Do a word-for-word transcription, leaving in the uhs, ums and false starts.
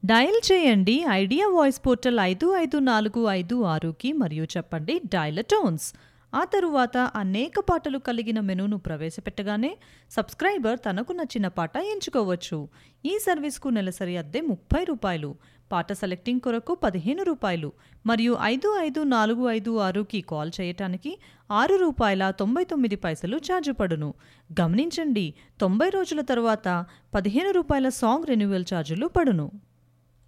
Dial చేయండి idea voice portal ఐదు ఐదు నాలుగు ఐదు ఆరుకి మరియు చెప్పండి డయల్ టోన్స్. ఆ తరువాత అనేక పాటలు కలిగిన మెనూను ప్రవేశపెట్టగానే సబ్స్క్రైబర్ తనకు నచ్చిన పాట ఎంచుకోవచ్చు. ఈ సర్వీస్కు నెలసరి అద్దె ముప్పై రూపాయలు, పాట సెలెక్టింగ్ కొరకు పదిహేను రూపాయలు మరియు ఐదు ఐదు నాలుగు ఐదు ఆరుకి కాల్ చేయటానికి ఆరు రూపాయల తొంభై తొమ్మిది పైసలు ఛార్జ్ పడును. గమనించండి, తొంభై రోజుల తర్వాత పదిహేను రూపాయల సాంగ్ రెన్యువల్ ఛార్జీలు పడును.